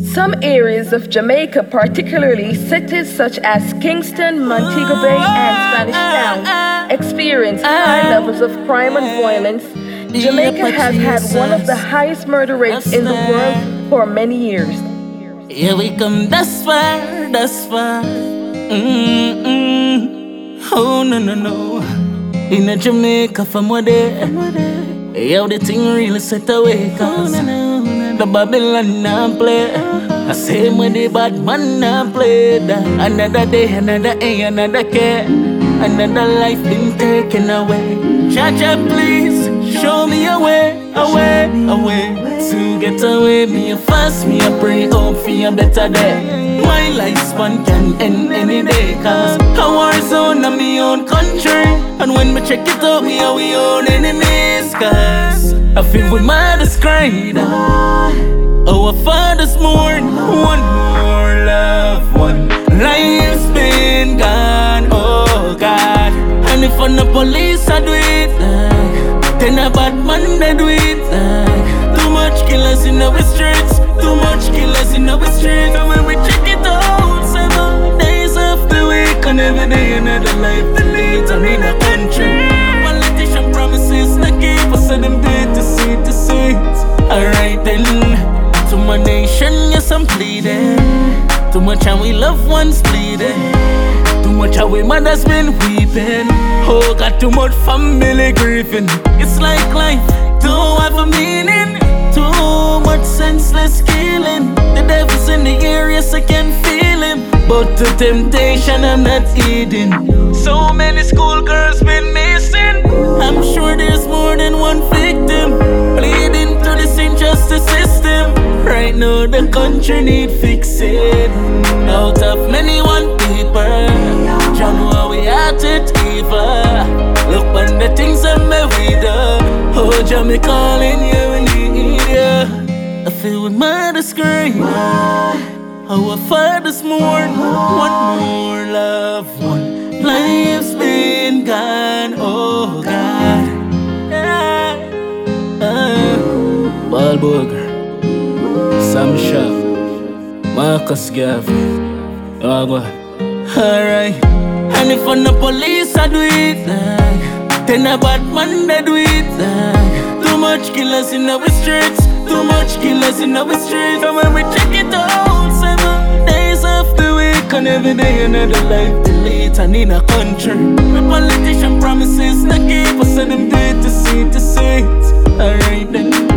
Some areas of Jamaica, particularly cities such as Kingston, Montego Bay, and Spanish Town, experience high levels of crime and violence. Jamaica has had one of the highest murder rates in the world for many years. Here we come thus far, thus far. Oh no no no. In a Jamaica from what there. Yo, the thing really set away, cause the Babylon now play. I say when the bad man now play that. Another day, another A, another care. Another life been taken away. Jaja, please show me a way, a way, a way to get away. Me a fast, me a pray, hope for a better day. My lifespan can end any day, cause a war zone in my own country. And when me check it out, we are we own enemies, cause I feel with mother's cry. Our fathers mourn, one more love, one life's been gone, oh God. And if on the police I do it, then a bad man they do it. Too much killers in our streets, too much killers in our streets. And when we check it out, 7 days of the week, and every day another life to lead. I'm in a country. Politician promises to keep us, and them dead to see. Alright then, to my nation, yes I'm pleading. Too much and we loved ones bleeding. Too much and we mothers been weeping. Oh, got too much family grieving. It's like life don't have a meaning. Too much senseless killing. The devil's in the air, yes I can feel him. But to temptation I'm not heeding. So many schoolgirls been missing. I'm sure there's more than one victim. Bleeding to this injustice system. Right now the country need fixing. Out of many one people, John, how we at it evil. Look on the things that we do. Oh, John, me calling you, we need you. I feel with mother's cry. Our fathers mourn. One more love, one life's been gone, oh God. Balburger, Sam Shaw, Marcus Gavin. Alright. And if on the police I do it, then a bad man they do it. Too much killers in our streets, too much killers in our streets. And when we check it out, 7 days of the week, and every day another life to lead. And in a country, the politician promises to keep us, and them dead to see. Alright then.